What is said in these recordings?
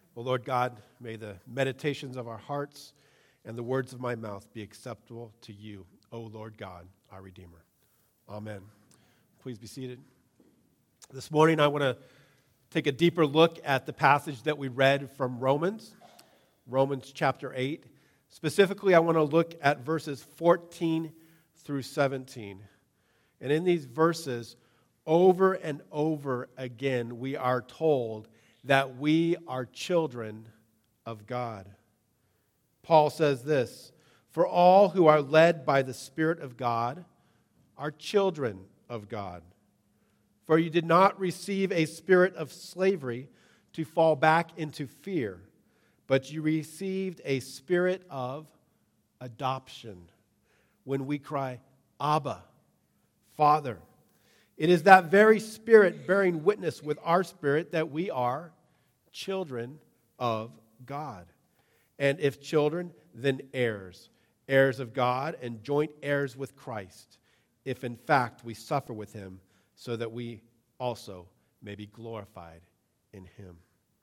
O Lord God, may the meditations of our hearts and the words of my mouth be acceptable to you, O Lord God, our Redeemer. Amen. Please be seated. This morning I want to take a deeper look at the passage that we read from Romans chapter 8. Specifically, I want to look at verses 14 through 17. And in these verses, over and over again, we are told that we are children of God. Paul says this, "For all who are led by the Spirit of God are children of God. For you did not receive a spirit of slavery to fall back into fear, but you received a spirit of adoption, when we cry, 'Abba, Father.' It is that very Spirit bearing witness with our spirit that we are children of God. And if children, then heirs, heirs of God and joint heirs with Christ, if in fact we suffer with him, so that we also may be glorified in him."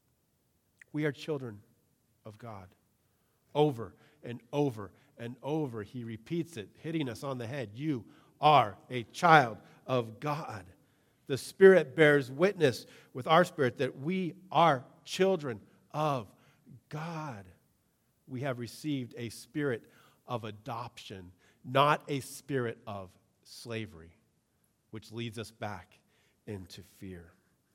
We are children of God. Over and over and over, he repeats it, hitting us on the head. You are a child of God. The Spirit bears witness with our spirit that we are children of God. We have received a spirit of adoption, not a spirit of slavery, which leads us back into fear.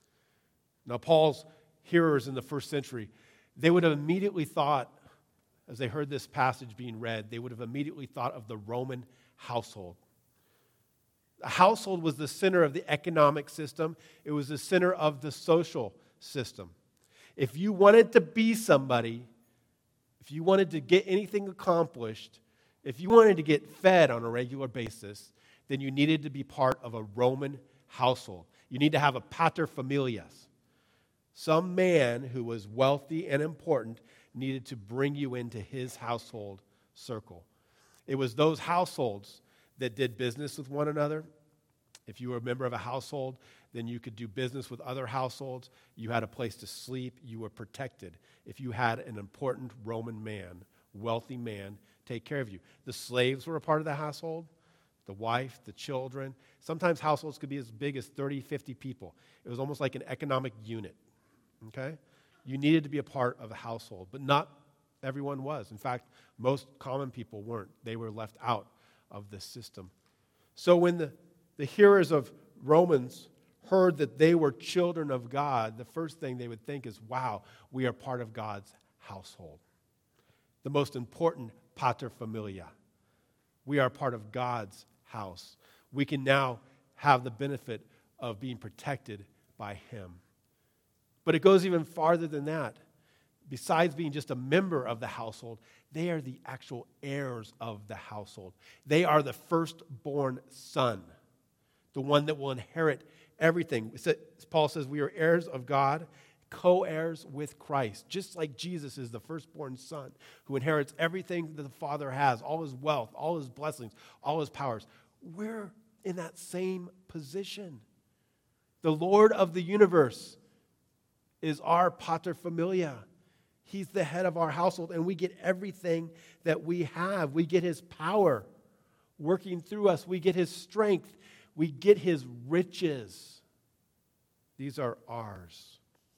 Now, Paul's hearers in the first century, they would have immediately thought, as they heard this passage being read, they would have immediately thought of the Roman household. The household was the center of the economic system. It was the center of the social system. If you wanted to be somebody, if you wanted to get anything accomplished, if you wanted to get fed on a regular basis, then you needed to be part of a Roman household. You need to have a pater familias. Some man who was wealthy and important needed to bring you into his household circle. It was those households that did business with one another. If you were a member of a household, then you could do business with other households. You had a place to sleep. You were protected. If you had an important Roman man, wealthy man, take care of you. The slaves were a part of the household, the wife, the children. Sometimes households could be as big as 30, 50 people. It was almost like an economic unit, okay? You needed to be a part of a household, but not everyone was. In fact, most common people weren't. They were left out of this system. So when the hearers of Romans heard that they were children of God, the first thing they would think is, wow, we are part of God's household. The most important pater familia. We are part of God's house. We can now have the benefit of being protected by him. But it goes even farther than that. Besides being just a member of the household, they are the actual heirs of the household. They are the firstborn son, the one that will inherit everything. Paul says we are heirs of God, co-heirs with Christ, just like Jesus is the firstborn son who inherits everything that the Father has, all his wealth, all his blessings, all his powers. We're in that same position. The Lord of the universe is our pater familia. He's the head of our household, and we get everything that we have. We get his power working through us. We get his strength. We get his riches. These are ours.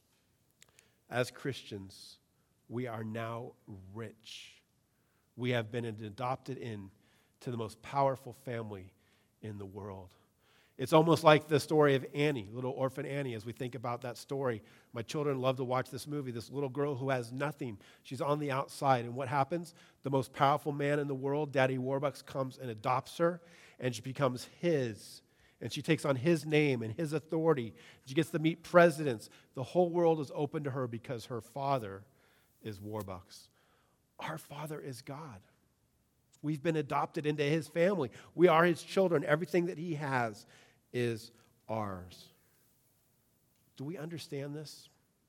As Christians, we are now rich. We have been adopted into the most powerful family in the world. It's almost like the story of Annie, little orphan Annie, as we think about that story. My children love to watch this movie, this little girl who has nothing. She's on the outside, and what happens? The most powerful man in the world, Daddy Warbucks, comes and adopts her, and she becomes his. And she takes on his name and his authority. She gets to meet presidents. The whole world is open to her because her father is Warbucks. Our Father is God. We've been adopted into his family. We are his children. Everything that he has is ours. Do we understand this?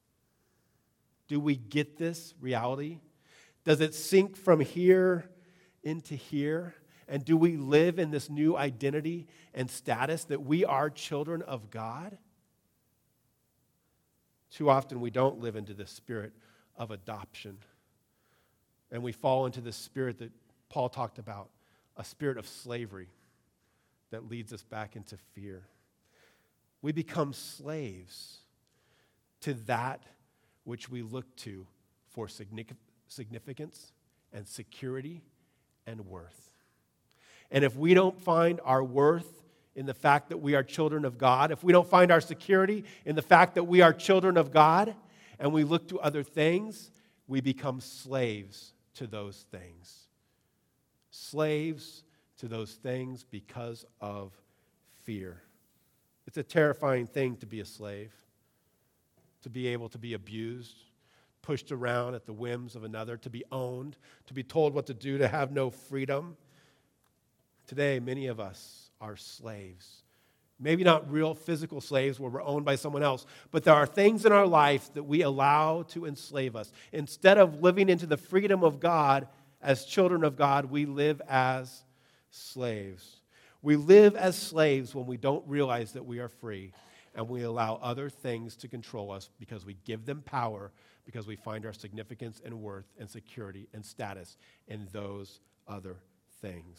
Do we get this reality? Does it sink from here into here? And do we live in this new identity and status that we are children of God? Too often we don't live into the spirit of adoption. And we fall into this spirit that Paul talked about, a spirit of slavery that leads us back into fear. We become slaves to that which we look to for significance and security and worth. And if we don't find our worth in the fact that we are children of God, if we don't find our security in the fact that we are children of God, and we look to other things, we become slaves to those things. Slaves to those things because of fear. It's a terrifying thing to be a slave, to be able to be abused, pushed around at the whims of another, to be owned, to be told what to do, to have no freedom. Today, many of us are slaves. Maybe not real physical slaves where we're owned by someone else, but there are things in our life that we allow to enslave us. Instead of living into the freedom of God as children of God, we live as slaves. We live as slaves when we don't realize that we are free, and we allow other things to control us because we give them power, because we find our significance and worth and security and status in those other things.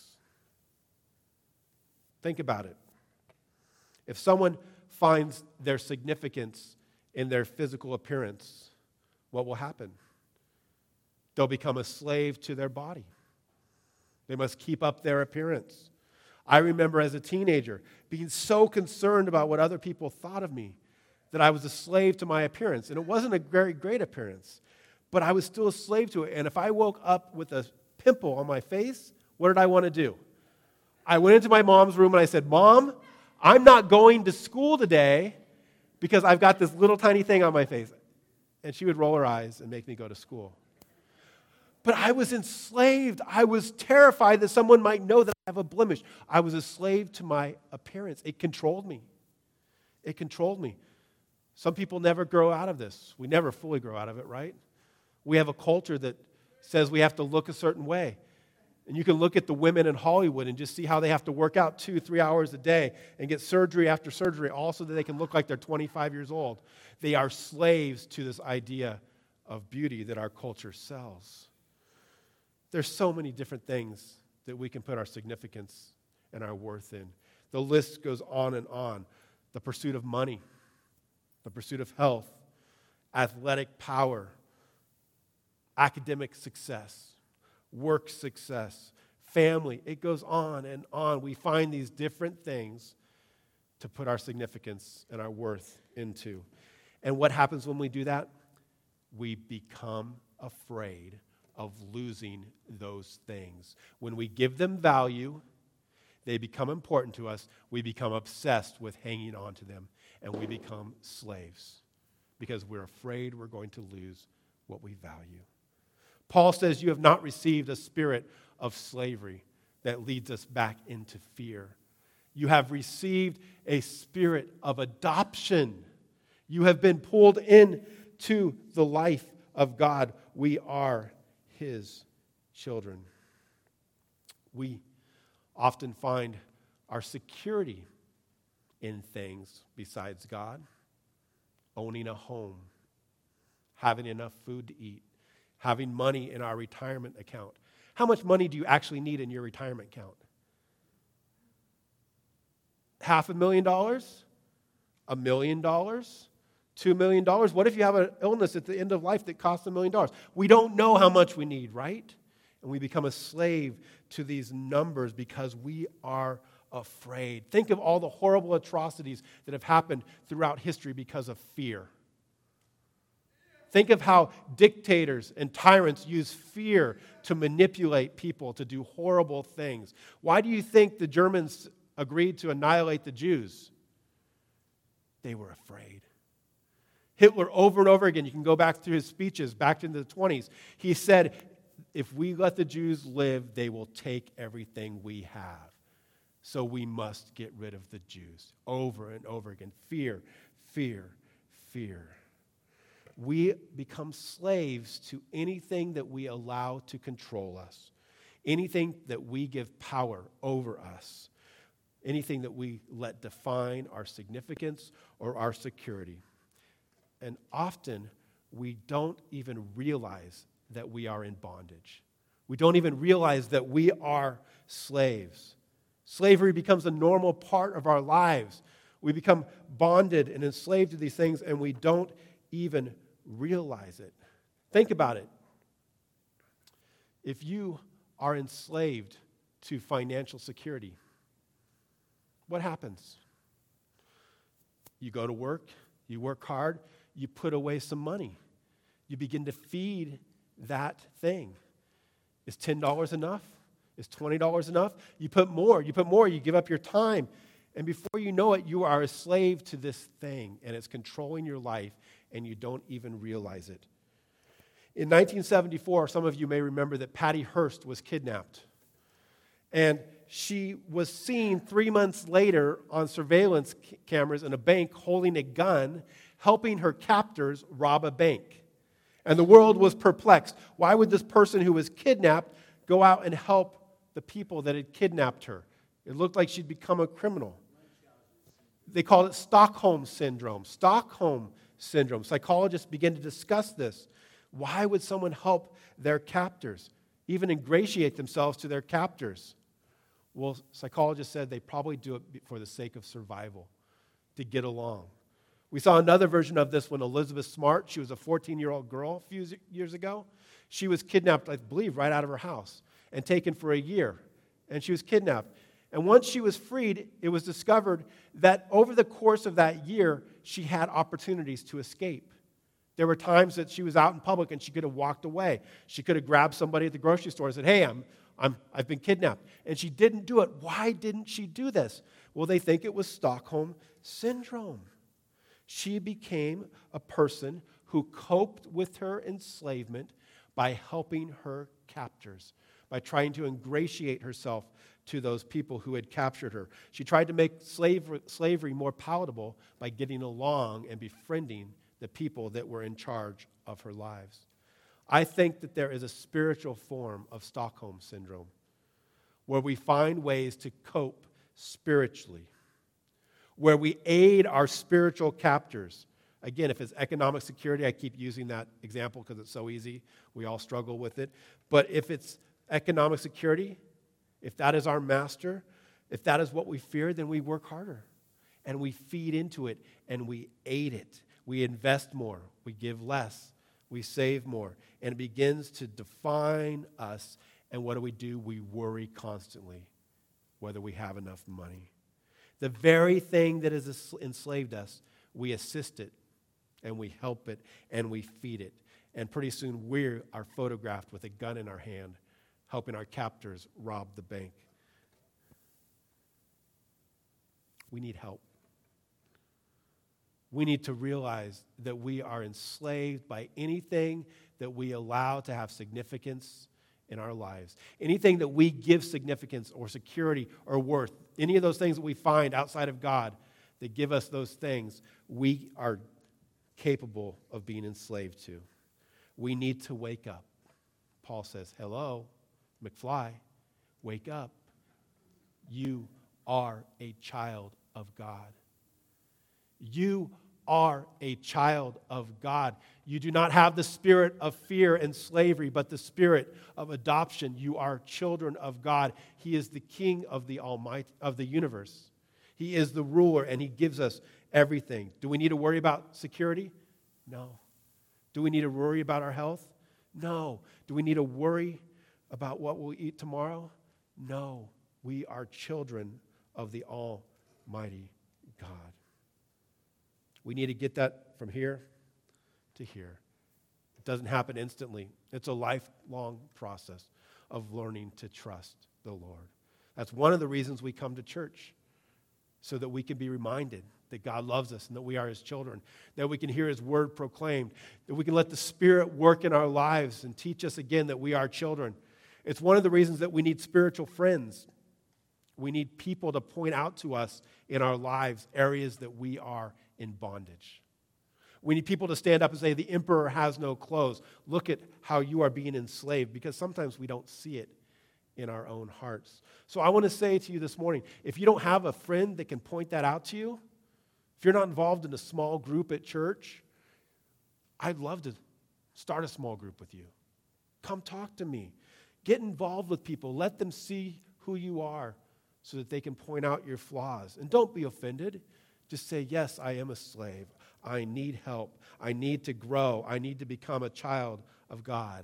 Think about it. If someone finds their significance in their physical appearance, what will happen? They'll become a slave to their body. They must keep up their appearance. I remember as a teenager being so concerned about what other people thought of me that I was a slave to my appearance. And it wasn't a very great appearance, but I was still a slave to it. And if I woke up with a pimple on my face, what did I want to do? I went into my mom's room and I said, "Mom, I'm not going to school today because I've got this little tiny thing on my face." And she would roll her eyes and make me go to school. But I was enslaved. I was terrified that someone might know that I have a blemish. I was a slave to my appearance. It controlled me. It controlled me. Some people never grow out of this. We never fully grow out of it, right? We have a culture that says we have to look a certain way. And you can look at the women in Hollywood and just see how they have to work out 2-3 hours a day and get surgery after surgery, all so that they can look like they're 25 years old. They are slaves to this idea of beauty that our culture sells. There's so many different things that we can put our significance and our worth in. The list goes on and on. The pursuit of money, the pursuit of health, athletic power, academic success, work success, family. It goes on and on. We find these different things to put our significance and our worth into. And what happens when we do that? We become afraid of losing those things. When we give them value, they become important to us. We become obsessed with hanging on to them, and we become slaves because we're afraid we're going to lose what we value. Paul says you have not received a spirit of slavery that leads us back into fear. You have received a spirit of adoption. You have been pulled into the life of God. We are His children. We often find our security in things besides God. Owning a home, having enough food to eat, having money in our retirement account. How much money do you actually need in your retirement account? $500,000? $1 million? $2 million? What if you have an illness at the end of life that costs $1 million? We don't know how much we need, right? And we become a slave to these numbers because we are afraid. Think of all the horrible atrocities that have happened throughout history because of fear. Think of how dictators and tyrants use fear to manipulate people to do horrible things. Why do you think the Germans agreed to annihilate the Jews? They were afraid. Hitler, over and over again, you can go back through his speeches back in the 1920s, he said, if we let the Jews live, they will take everything we have. So we must get rid of the Jews. Over and over again. Fear, fear, fear. We become slaves to anything that we allow to control us, anything that we give power over us, anything that we let define our significance or our security. And often we don't even realize that we are in bondage. We don't even realize that we are slaves. Slavery becomes a normal part of our lives. We become bonded and enslaved to these things, and we don't even realize it. Think about it. If you are enslaved to financial security, what happens? You go to work, you work hard, you put away some money. You begin to feed that thing. Is $10 enough? Is $20 enough? You put more, you give up your time. And before you know it, you are a slave to this thing, and it's controlling your life, and you don't even realize it. In 1974, some of you may remember that Patty Hearst was kidnapped. And she was seen 3 months later on surveillance cameras in a bank holding a gun, helping her captors rob a bank. And the world was perplexed. Why would this person who was kidnapped go out and help the people that had kidnapped her? It looked like she'd become a criminal. They called it Stockholm Syndrome. Stockholm Syndrome. Psychologists began to discuss this. Why would someone help their captors, even ingratiate themselves to their captors? Well, psychologists said they probably do it for the sake of survival, to get along. We saw another version of this when Elizabeth Smart, she was a 14-year-old girl a few years ago. She was kidnapped, I believe, right out of her house and taken for a year. And she was kidnapped. And once she was freed, it was discovered that over the course of that year, she had opportunities to escape. There were times that she was out in public and she could have walked away. She could have grabbed somebody at the grocery store and said, "Hey, I've been kidnapped." And she didn't do it. Why didn't she do this? Well, they think it was Stockholm Syndrome. She became a person who coped with her enslavement by helping her captors, by trying to ingratiate herself to those people who had captured her. She tried to make slavery more palatable by getting along and befriending the people that were in charge of her lives. I think that there is a spiritual form of Stockholm Syndrome where we find ways to cope spiritually, where we aid our spiritual captors. Again, if it's economic security, I keep using that example because it's so easy. We all struggle with it. But if it's economic security, if that is our master, if that is what we fear, then we work harder and we feed into it and we aid it. We invest more, we give less, we save more, and it begins to define us. And what do? We worry constantly whether we have enough money. The very thing that has enslaved us, we assist it, and we help it, and we feed it. And pretty soon we are photographed with a gun in our hand, helping our captors rob the bank. We need help. We need to realize that we are enslaved by anything that we allow to have significance in our lives. Anything that we give significance or security or worth, any of those things that we find outside of God that give us those things, we are capable of being enslaved to. We need to wake up. Paul says, "Hello, McFly, wake up. You are a child of God. You are a child of God. You do not have the spirit of fear and slavery, but the spirit of adoption. You are children of God. He is the King of the Almighty, of the universe. He is the ruler, and He gives us everything. Do we need to worry about security? No. Do we need to worry about our health? No. Do we need to worry about what we'll eat tomorrow? No. We are children of the Almighty God. We need to get that from here to here. It doesn't happen instantly. It's a lifelong process of learning to trust the Lord. That's one of the reasons we come to church, so that we can be reminded that God loves us and that we are His children, that we can hear His word proclaimed, that we can let the Spirit work in our lives and teach us again that we are children. It's one of the reasons that we need spiritual friends. We need people to point out to us in our lives areas that we are in bondage. We need people to stand up and say, "The emperor has no clothes. Look at how you are being enslaved," because sometimes we don't see it in our own hearts. So I want to say to you this morning, if you don't have a friend that can point that out to you, if you're not involved in a small group at church, I'd love to start a small group with you. Come talk to me. Get involved with people. Let them see who you are so that they can point out your flaws. And don't be offended. Just say, yes, I am a slave. I need help. I need to grow. I need to become a child of God.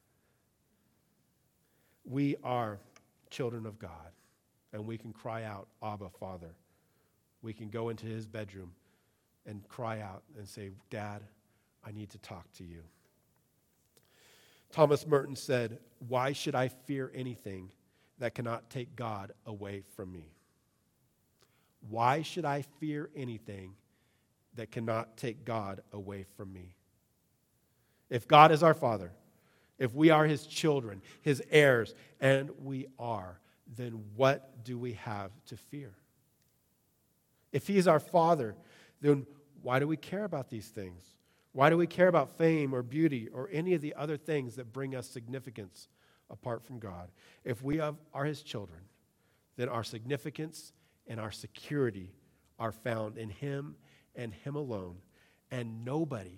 We are children of God, and we can cry out, Abba, Father. We can go into his bedroom and cry out and say, Dad, I need to talk to you. Thomas Merton said, why should I fear anything that cannot take God away from me? Why should I fear anything that cannot take God away from me? If God is our Father, if we are his children, his heirs, and we are, then what do we have to fear? If he is our Father, then why do we care about these things? Why do we care about fame or beauty or any of the other things that bring us significance apart from God? If we are his children, then our significance and our security are found in him and him alone. And nobody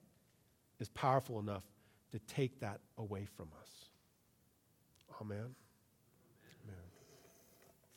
is powerful enough to take that away from us. Amen.